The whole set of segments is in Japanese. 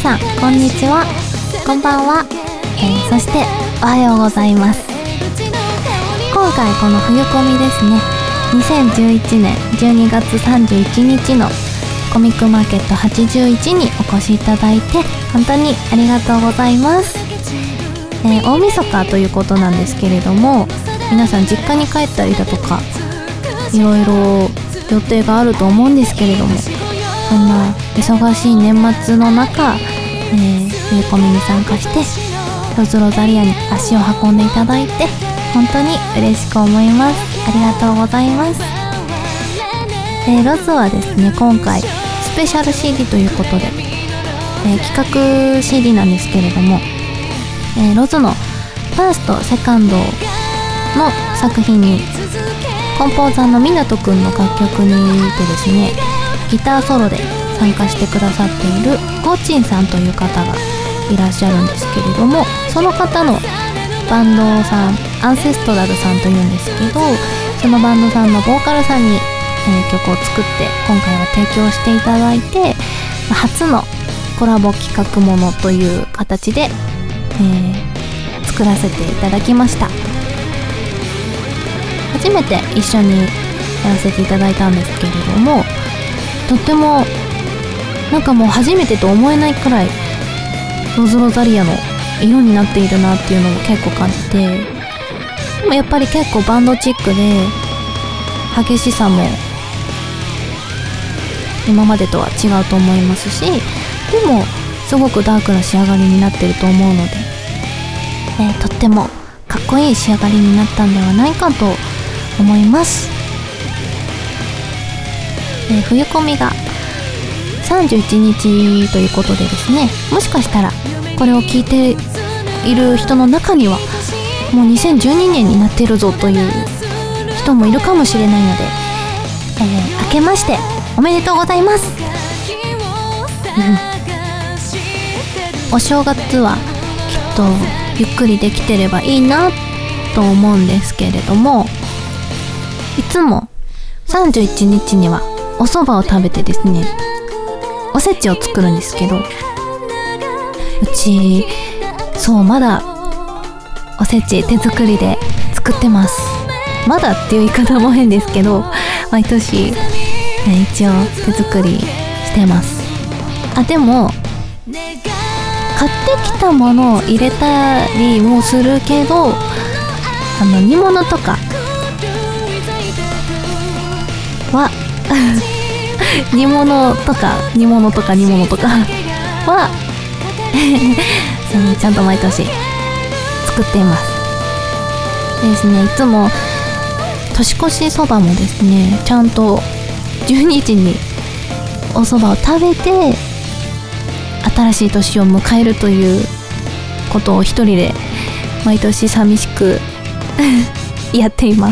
さんこんにちは、こんばんは、そしておはようございます。今回この冬コミですね、2011年12月31日のコミックマーケット81にお越しいただいて本当にありがとうございます。大晦日ということなんですけれども、皆さん実家に帰ったりだとかいろいろ予定があると思うんですけれども、そんな忙しい年末の中、冬コミに参加してロズロザリアに足を運んでいただいて本当に嬉しく思います。ありがとうございます。ロズはですね、今回スペシャル CD ということで、企画 CD なんですけれども、ロズのファーストセカンドの作品にコンポーザーの湊くんの楽曲にてですね、ギターソロで参加してくださっているゴッチンさんという方がいらっしゃるんですけれども、その方のバンドさん、アンセストラルさんというんですけど、そのバンドさんのボーカルさんに、曲を作って今回は提供していただいて、初のコラボ企画ものという形で、作らせていただきました。初めて一緒にやらせていただいたんですけれども、とってもなんかもう初めてと思えないくらいロズロザリアの色になっているなっていうのを結構感じて、でもやっぱり結構バンドチックで激しさも今までとは違うと思いますし、でもすごくダークな仕上がりになってると思うので、とってもかっこいい仕上がりになったんではないかと思います。冬コミが31日ということでですね、もしかしたらこれを聞いている人の中にはもう2012年になっているぞという人もいるかもしれないので、明けましておめでとうございます。お正月はきっとゆっくりできてればいいなと思うんですけれども、いつも31日にはお蕎麦を食べてですね、おせちを作るんですけど、うちまだおせち手作りで作ってます。まだっていう言い方も変ですけど、毎年、一応手作りしてます。でも買ってきたものを入れたりもするけど、煮物とかは煮物とかはちゃんと毎年作っていますですね。いつも年越しそばもですね、ちゃんと12時にお蕎麦を食べて新しい年を迎えるということを一人で毎年寂しくやっています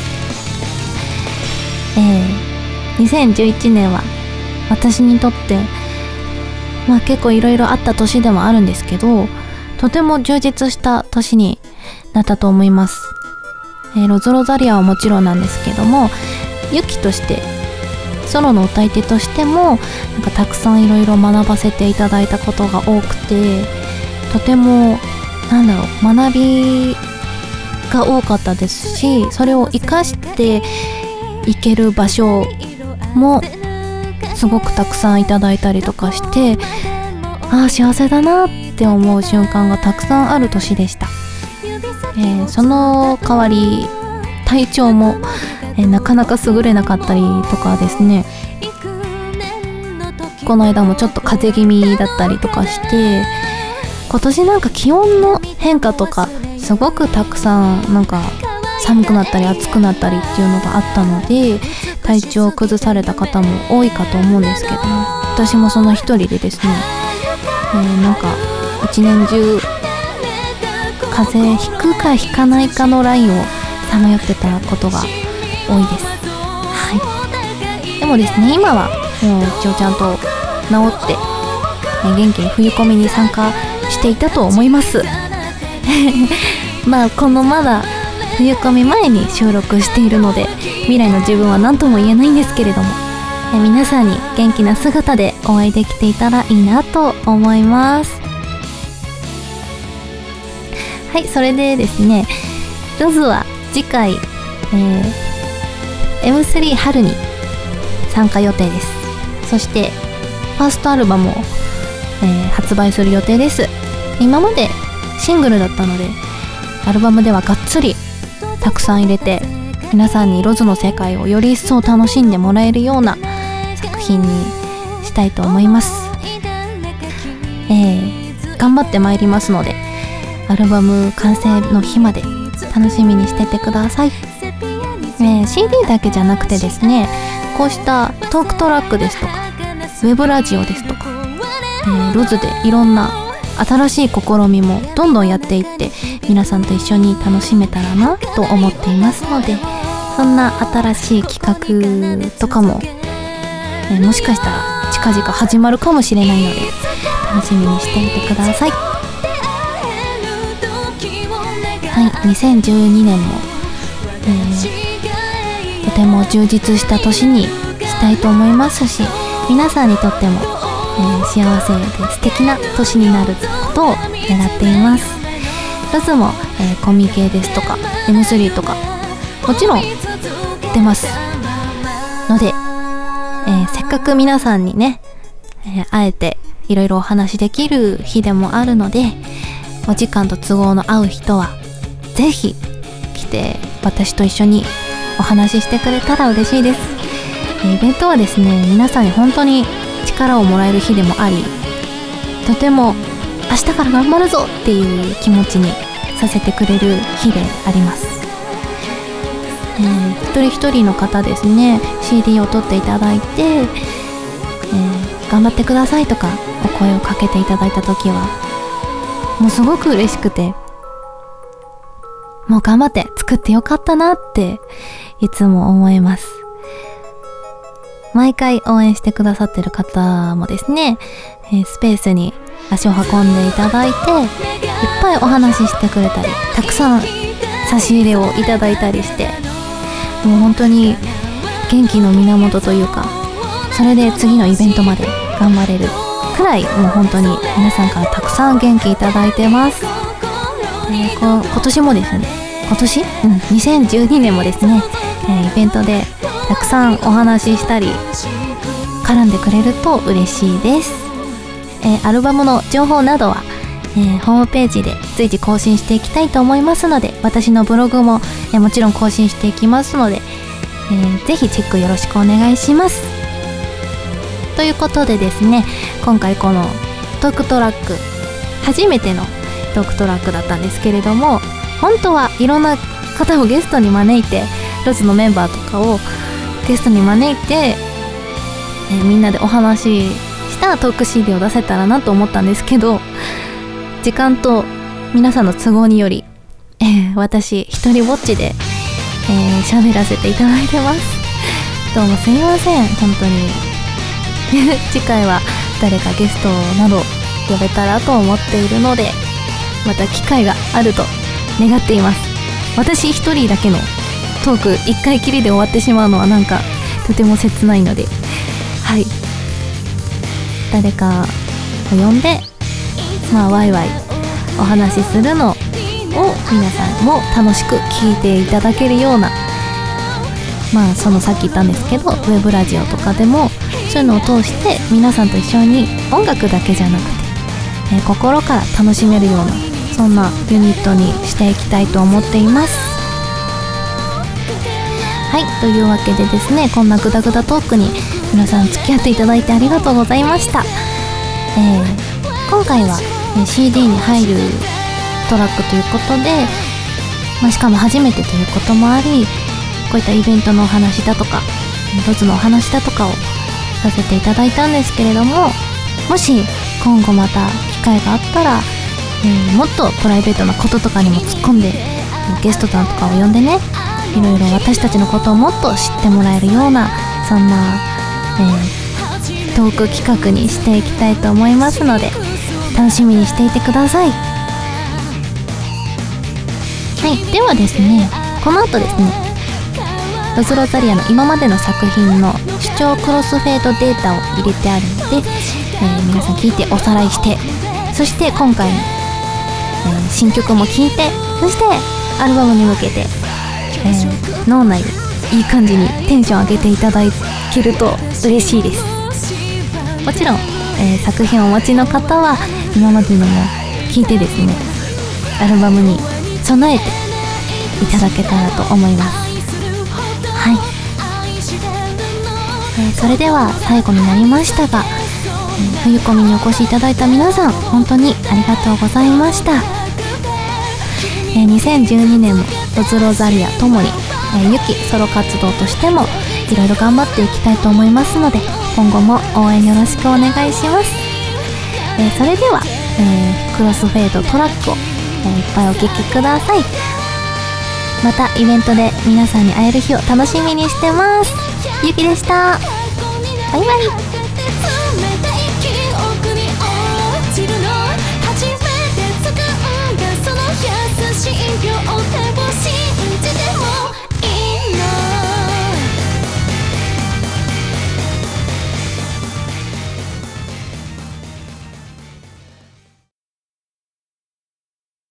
。2011年は私にとって結構いろいろあった年でもあるんですけど、とても充実した年になったと思います。ロズロザリアはもちろんなんですけども、ユキとしてソロの歌い手としてもたくさんいろいろ学ばせていただいたことが多くて、とても学びが多かったですし、それを生かしていける場所もすごくたくさんいただいたりとかして、幸せだなって思う瞬間がたくさんある年でした。その代わり体調も、なかなか優れなかったりとかですね、この間もちょっと風邪気味だったりとかして、今年気温の変化とかすごくたくさん寒くなったり暑くなったりっていうのがあったので、体調を崩された方も多いかと思うんですけども、私もその一人でですね、一年中風邪ひくかひかないかのラインをさまよってたことが多いです。でもですね、今はもう一応ちゃんと治って、元気に冬コミに参加していたと思いますこのまだ冬コミ前に収録しているので未来の自分は何とも言えないんですけれども、 皆さんに元気な姿でお会いできていたらいいなと思います。はい、それでですね、ロズは次回、M3 春に参加予定です。そしてファーストアルバムを、発売する予定です。今までシングルだったので、アルバムではがっつりたくさん入れて、皆さんにロズの世界をより一層楽しんでもらえるような作品にしたいと思います。頑張ってまいりますので、アルバム完成の日まで楽しみにしててください。CD だけじゃなくてですね、こうしたトークトラックですとかウェブラジオですとか、ロズでいろんな新しい試みもどんどんやっていって、皆さんと一緒に楽しめたらなと思っていますので、そんな新しい企画とかも、もしかしたら近々始まるかもしれないので、楽しみにしていてください。はい、2012年も、とても充実した年にしたいと思いますし、皆さんにとっても、幸せで素敵な年になることを願っています。ロズも、コミケですとか M3 とかもちろん出ますので、せっかく皆さんにね、会えていろいろお話できる日でもあるので、お時間と都合の合う人はぜひ来て私と一緒にお話ししてくれたら嬉しいです。イベントはですね、皆さんに本当に力をもらえる日でもあり、とても明日から頑張るぞっていう気持ちにさせてくれる日であります。一人一人の方ですね、 CD を取っていただいて、頑張ってくださいとかお声をかけていただいた時はもうすごく嬉しくて、もう頑張って作ってよかったなっていつも思います。毎回応援してくださってる方もですね、スペースに足を運んでいただいて、いっぱいお話ししてくれたり、たくさん差し入れをいただいたりして、もう本当に元気の源というか、それで次のイベントまで頑張れるくらい、もう本当に皆さんからたくさん元気いただいてます。今年もですね、2012年もですね、イベントでたくさんお話ししたり絡んでくれると嬉しいです。アルバムの情報などは、ホームページで随時更新していきたいと思いますので、私のブログも、もちろん更新していきますので、ぜひチェックよろしくお願いします。ということでですね、今回このトークトラック、初めてのトークトラックだったんですけれども、本当はいろんな方をゲストに招いて、ロズのメンバーとかをゲストに招いて、みんなでお話ししたトーク CD を出せたらなと思ったんですけど、時間と皆さんの都合により、私一人ぼっちで喋らせていただいてます。どうもすみません、本当に次回は誰かゲストなど呼べたらと思っているので、また機会があると願っています。私一人だけのトーク1回きりで終わってしまうのはなんかとても切ないので、はい、誰かを呼んで、ワイワイお話しするのを皆さんも楽しく聞いていただけるような、そのさっき言ったんですけど、ウェブラジオとかでもそういうのを通して皆さんと一緒に音楽だけじゃなくて、心から楽しめるような、そんなユニットにしていきたいと思っています。はい、というわけでですね、こんなグダグダトークに皆さん付き合っていただいてありがとうございました。今回は、CD に入るトラックということで、しかも初めてということもあり、こういったイベントのお話だとかロズのお話だとかをさせていただいたんですけれども、もし今後また機会があったら、もっとプライベートなこととかにも突っ込んで、ゲストさんとかを呼んでね、いろいろ私たちのことをもっと知ってもらえるような、そんな、トーク企画にしていきたいと思いますので、楽しみにしていてください。はい、ではですね、この後ですね、 ロズロザリアの今までの作品の視聴クロスフェードデータを入れてあるので、皆さん聞いておさらいして、そして今回の、新曲も聴いて、そしてアルバムに向けて、脳内でいい感じにテンション上げていただけると嬉しいです。もちろん、作品をお持ちの方は今までのも聴いてですね、アルバムに備えていただけたらと思います。はい、それでは最後になりましたが、冬コミにお越しいただいた皆さん、本当にありがとうございました。2012年もロズロザリアともに、ユキソロ活動としてもいろいろ頑張っていきたいと思いますので、今後も応援よろしくお願いします。それでは、クロスフェードトラックを、いっぱいお聴きください。またイベントで皆さんに会える日を楽しみにしてます。ユキでした。バイバイ。初めて使うんだその優しい両手を